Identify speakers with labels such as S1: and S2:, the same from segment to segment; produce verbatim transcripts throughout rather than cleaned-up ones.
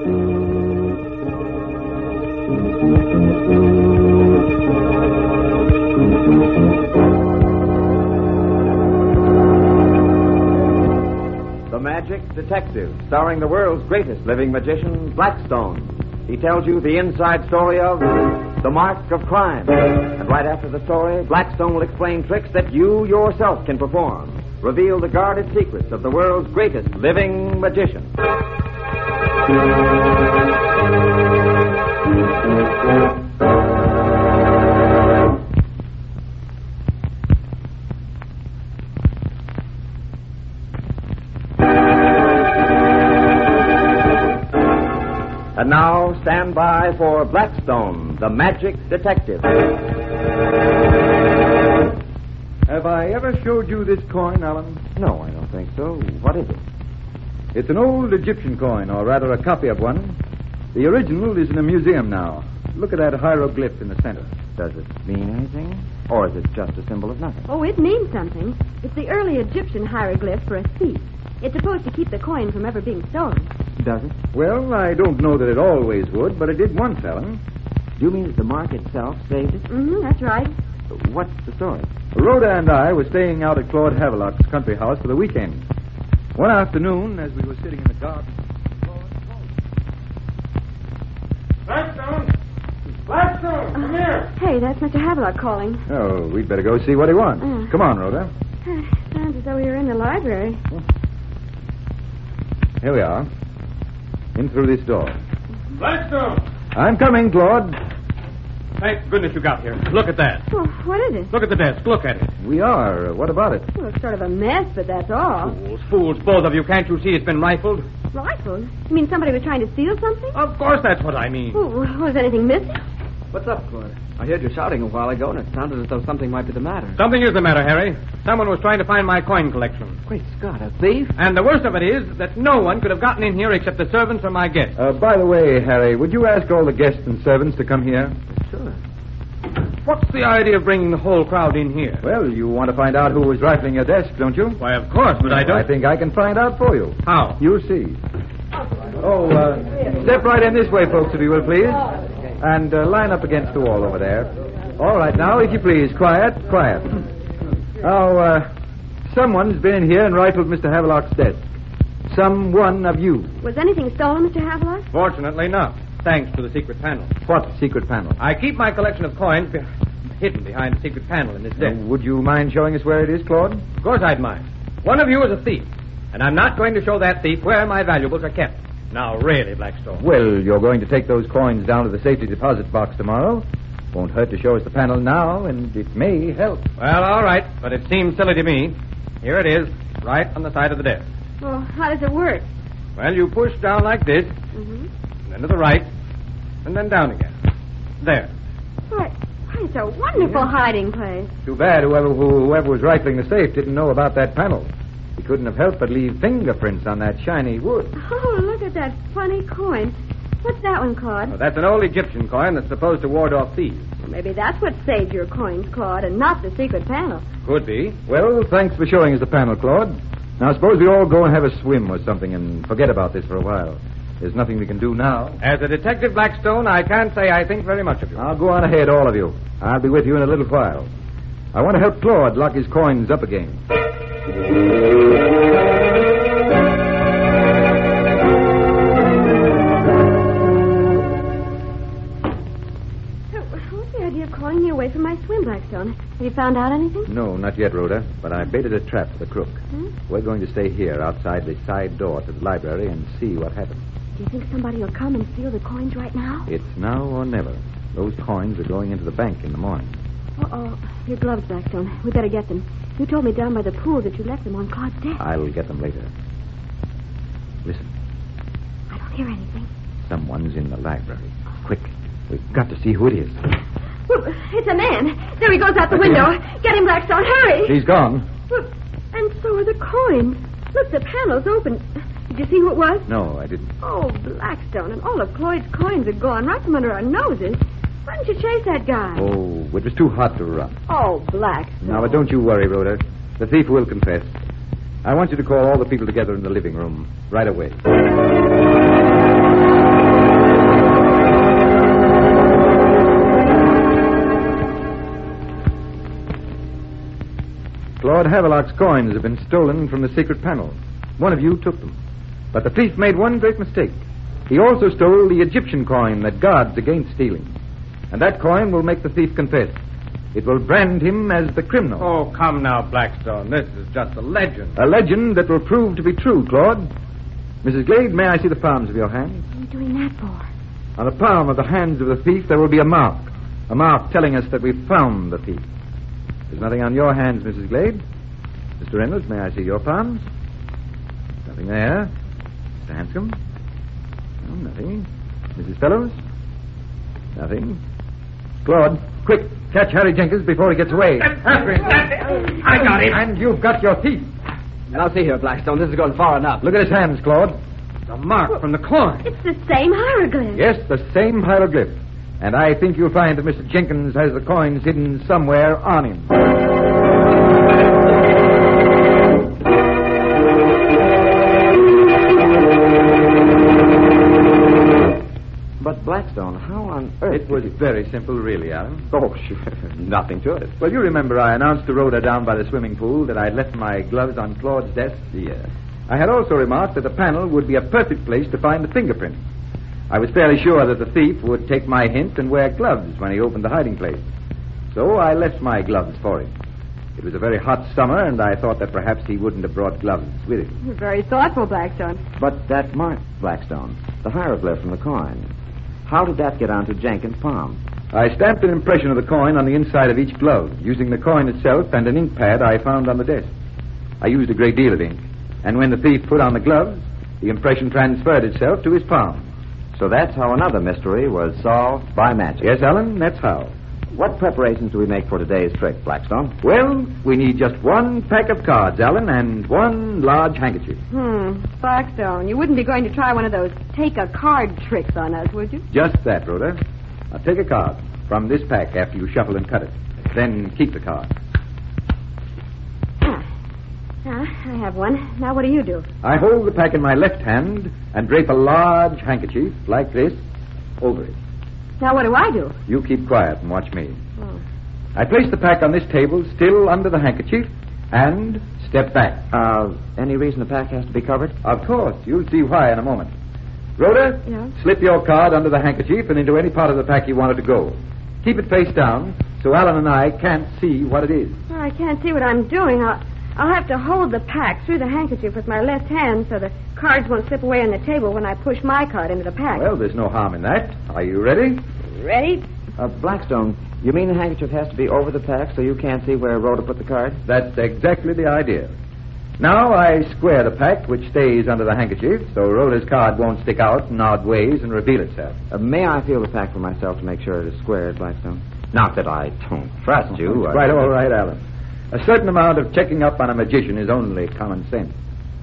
S1: The Magic Detective, starring the world's greatest living magician, Blackstone. He tells you the inside story of The Mark of Crime. And right after the story, Blackstone will explain tricks that you yourself can perform. Reveal the guarded secrets of the world's greatest living magician. And now, stand by for Blackstone, the Magic Detective.
S2: Have I ever showed you this coin, Alan?
S1: No, I don't think so. What is it?
S2: It's an old Egyptian coin, or rather a copy of one. The original is in a museum now. Look at that hieroglyph in the center.
S1: Does it mean anything? Or is it just a symbol of nothing?
S3: Oh, it means something. It's the early Egyptian hieroglyph for a thief. It's supposed to keep the coin from ever being stolen.
S1: Does it?
S2: Well, I don't know that it always would, but it did once, Alan.
S1: Do you mean that the mark itself saved it?
S3: Mm-hmm, that's right.
S1: What's the story?
S2: Rhoda and I were staying out at Claude Havelock's country house for the weekend. One afternoon, as we were sitting in the garden...
S4: Blackstone! Blackstone, come here!
S3: Hey, that's Mister Havelock calling.
S2: Oh, we'd better go see what he wants.
S3: Uh.
S2: Come on, Rhoda.
S3: Sounds as though we were in the library.
S2: Here we are. In through this door.
S4: Blackstone!
S2: I'm coming, Claude.
S4: Thank goodness you got here. Look at that.
S3: Well, what is it?
S4: Look at the desk. Look at it.
S2: We are. What about it?
S3: Well, it's sort of a mess, but that's all.
S4: Fools, fools, both of you. Can't you see it's been rifled?
S3: Rifled? You mean somebody was trying to steal something?
S4: Of course that's what I mean.
S3: Oh, was anything missing?
S1: What's up, Claude? I heard you shouting a while ago, and it sounded as though something might be the matter.
S4: Something is the matter, Harry. Someone was trying to find my coin collection.
S1: Great Scott, a thief?
S4: And the worst of it is that no one could have gotten in here except the servants or my guests.
S2: Uh, by the way, Harry, would you ask all the guests and servants to come here?
S1: Sure.
S4: What's the idea of bringing the whole crowd in here?
S2: Well, you want to find out who was rifling your desk, don't you?
S4: Why, of course, but I don't...
S2: I think I can find out for you.
S4: How?
S2: You'll see. Oh, uh, step right in this way, folks, if you will, please. And uh, line up against the wall over there. All right, now, if you please, quiet, quiet. Now, uh, someone's been in here and rifled Mister Havelock's desk. Some one of you.
S3: Was anything stolen, Mister Havelock?
S4: Fortunately not, thanks to the secret panel.
S2: What secret panel?
S4: I keep my collection of coins be- hidden behind the secret panel in this desk.
S2: Uh, would you mind showing us where it is, Claude?
S4: Of course I'd mind. One of you is a thief, and I'm not going to show that thief where my valuables are kept. Now, really, Blackstone.
S2: Well, you're going to take those coins down to the safety deposit box tomorrow. Won't hurt to show us the panel now, and it may help.
S4: Well, all right, but it seems silly to me. Here it is, right on the side of the desk.
S3: Well, how does it work?
S4: Well, you push down like this,
S3: Mm-hmm.
S4: and then to the right, and then down again. There.
S3: Why, why, it's a wonderful hiding place.
S2: Too bad whoever who, whoever was rifling the safe didn't know about that panel. He couldn't have helped but leave fingerprints on that shiny wood.
S3: Oh, look at that funny coin. What's that one, Claude?
S4: Well, that's an old Egyptian coin that's supposed to ward off thieves.
S3: Well, maybe that's what saved your coins, Claude, and not the secret panel.
S4: Could be.
S2: Well, thanks for showing us the panel, Claude. Now, suppose we all go and have a swim or something and forget about this for a while. There's nothing we can do now.
S4: As a detective, Blackstone, I can't say I think very much of you.
S2: I'll go on ahead, all of you. I'll be with you in a little while. I want to help Claude lock his coins up again.
S3: What's the idea of calling me away from my swim, Blackstone? Have you found out anything?
S2: No, not yet, Rhoda, but I baited a trap for the crook.
S3: Hmm?
S2: We're going to stay here outside the side door to the library and see what happens.
S3: Do you think somebody will come and steal the coins right now?
S2: It's now or never. Those coins are going into the bank in the morning.
S3: Uh-oh. Your gloves, Blackstone. We better get them. You told me down by the pool that you left them on Claude's desk.
S2: I'll get them later. Listen,
S3: I don't hear anything.
S2: someone's in the library. Quick, we've got to see who it is.
S3: Well, it's a man. There he goes out the window. Get him, Blackstone. Hurry.
S2: He's gone.
S3: Well, and so are the coins. Look, the panel's open. Did you see who it was?
S2: No, I didn't.
S3: Oh, Blackstone, and all of Cloyd's coins are gone right from under our noses. Why didn't you chase that guy?
S2: Oh, it was too hot to run.
S3: Oh, Blackstone.
S2: Now, but don't you worry, Rhoda. The thief will confess. I want you to call all the people together in the living room right away. Havelock's coins have been stolen from the secret panel. One of you took them. But the thief made one great mistake. He also stole the Egyptian coin that guards against stealing. And that coin will make the thief confess. It will brand him as the criminal.
S4: Oh, come now, Blackstone. This is just a legend.
S2: A legend that will prove to be true, Claude. Missus Glade, may I see the palms of your hands?
S3: What are you doing that for?
S2: On the palm of the hands of the thief, there will be a mark. A mark telling us that we've found the thief. There's nothing on your hands, Missus Glade. Mister Reynolds, may I see your palms? Nothing there. Mister Hanscom? No, nothing. Missus Fellows? Nothing. Claude, quick, catch Harry Jenkins before he gets away.
S4: I got him.
S2: And you've got your thief.
S5: Now, see here, Blackstone. This is going far enough.
S2: Look at his hands, Claude.
S4: The mark from the coin.
S3: It's the same hieroglyph.
S2: Yes, the same hieroglyph. And I think you'll find that Mister Jenkins has the coins hidden somewhere on him.
S1: But, Blackstone, how on earth...
S2: It was very simple, really, Alan.
S1: Oh, sure. Nothing to it.
S2: Well, you remember I announced to Rhoda down by the swimming pool that I'd left my gloves on Claude's desk?
S1: Yes.
S2: I had also remarked that the panel would be a perfect place to find the fingerprints. I was fairly sure that the thief would take my hint and wear gloves when he opened the hiding place. So I left my gloves for him. It was a very hot summer, and I thought that perhaps he wouldn't have brought gloves with him.
S3: You're very thoughtful, Blackstone.
S1: But that mark, Blackstone, the hieroglyph from the coin, how did that get onto Jenkins' palm?
S2: I stamped an impression of the coin on the inside of each glove, using the coin itself and an ink pad I found on the desk. I used a great deal of ink, and when the thief put on the gloves, the impression transferred itself to his palm.
S1: So that's how another mystery was solved by magic.
S2: Yes, Alan, that's how.
S1: What preparations do we make for today's trick, Blackstone?
S2: Well, we need just one pack of cards, Alan, and one large handkerchief.
S3: Hmm, Blackstone, you wouldn't be going to try one of those take-a-card tricks on us, would you?
S2: Just that, Rhoda. Now, take a card from this pack after you shuffle and cut it. Then keep the card.
S3: Ah, ah, I have one. Now what do you do?
S2: I hold the pack in my left hand and drape a large handkerchief, like this, over it.
S3: Now what do I do?
S2: You keep quiet and watch me.
S3: Oh.
S2: I place the pack on this table, still under the handkerchief, and step back.
S1: Uh, any reason the pack has to be covered?
S2: Of course. You'll see why in a moment. Rhoda,
S3: Yeah?
S2: slip your card under the handkerchief and into any part of the pack you want it to go. Keep it face down so Alan and I can't see what it is.
S3: Well, I can't see what I'm doing. I'll, I'll have to hold the pack through the handkerchief with my left hand so the cards won't slip away on the table when I push my card into the pack.
S2: Well, there's no harm in that. Are you ready?
S3: Ready?
S1: Uh, Blackstone, you mean the handkerchief has to be over the pack so you can't see where Rhoda put the cards?
S2: That's exactly the idea. Now I square the pack, which stays under the handkerchief, so Rhoda's card won't stick out in odd ways and reveal itself.
S1: Uh, may I feel the pack for myself to make sure it is squared, Blackstone? Not that I don't trust you. I...
S2: Right, all right, Alan. A certain amount of checking up on a magician is only common sense.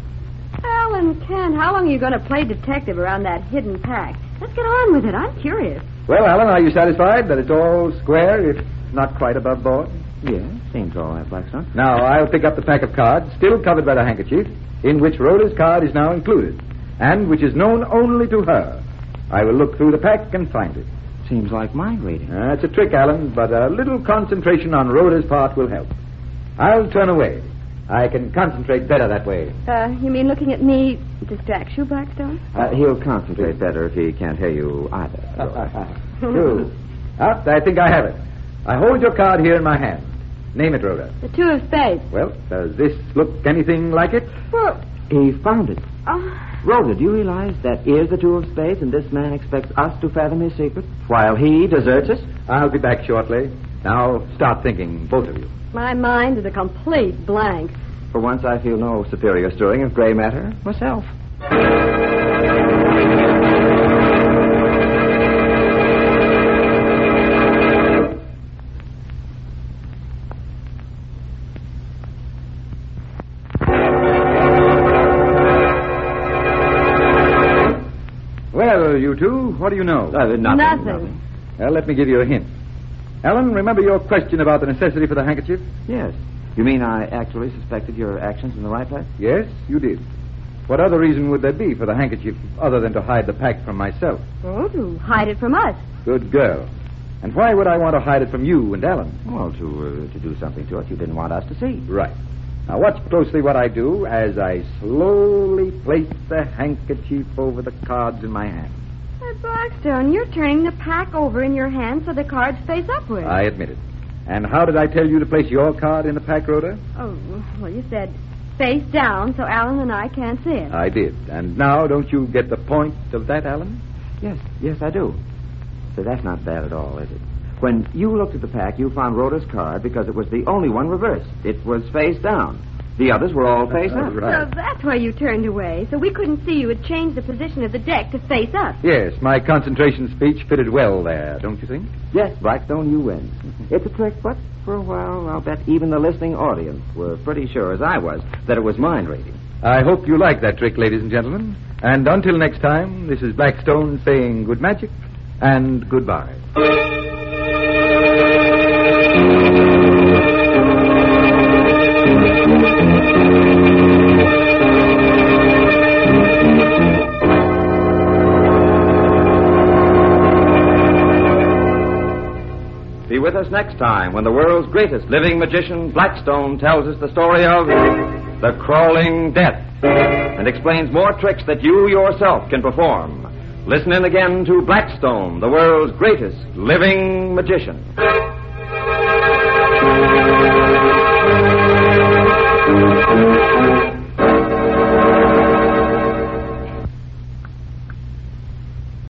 S3: Alan, Ken, how long are you going to play detective around that hidden pack? Let's get on with it. I'm curious.
S2: Well, Alan, are you satisfied that it's all square, if not quite above board?
S1: Yes, seems all right, Blackstone.
S2: Now, I'll pick up the pack of cards, still covered by the handkerchief, in which Rhoda's card is now included, and which is known only to her. I will look through the pack and find it.
S1: Seems like mind reading.
S2: Uh, it's a trick, Alan, but a little concentration on Rhoda's part will help. I'll turn away. I can concentrate better that way.
S3: Uh, you mean looking at me distracts you, Blackstone?
S1: Uh, he'll concentrate better if he can't hear you either.
S2: True. Ah, I think I have it. I hold your card here in my hand. Name it, Rhoda.
S3: The two of spades.
S2: Well, does this look anything like it?
S3: Well,
S1: He found it.
S3: oh,
S1: Rhoda, do you realize that is the two of spades, and this man expects us to fathom his secret while he deserts us?
S2: I'll be back shortly. Now, start thinking, both of you.
S3: my mind is a complete blank.
S1: For once, I feel no superior stirring of gray matter myself.
S2: Well, you two, what do you know?
S1: Uh, nothing,
S3: Nothing.
S1: nothing.
S2: Well, let me give you a hint. Ellen, remember your question about the necessity for the handkerchief?
S1: Yes. You mean I actually suspected your actions in the right place?
S2: Yes, you did. What other reason would there be for the handkerchief other than to hide the pack from myself?
S3: Oh, to hide it from us.
S2: Good girl. And why would I want to hide it from you and Alan?
S1: Well, to uh, to do something to it you didn't want us to see.
S2: Right. Now, watch closely what I do as I slowly place the handkerchief over the cards in my hand.
S3: But Blackstone, you're turning the pack over in your hand so the cards face upward.
S2: I admit it. And how did I tell you to place your card in the pack, Rhoda?
S3: Oh, well, you said face down so Alan and I can't see it.
S2: I did. And now, don't you get the point of that, Alan?
S1: Yes, yes, I do. So that's not bad at all, is it? When you looked at the pack, you found Rhoda's card because it was the only one reversed. It was face down. The others were all face up.
S2: Right.
S3: So that's why you turned away. So we couldn't see you had changed the position of the deck to face us.
S2: Yes, my concentration speech fitted well there, don't you think?
S1: Yes, Blackstone, you win. It's a trick, but for a while, I'll bet even the listening audience were pretty sure, as I was, that it was mind reading.
S2: I hope you like that trick, ladies and gentlemen. And until next time, this is Blackstone saying good magic and goodbye.
S1: Be with us next time when the world's greatest living magician, Blackstone, tells us the story of the Crawling Death and explains more tricks that you yourself can perform. Listen in again to Blackstone, the world's greatest living magician. Thank you.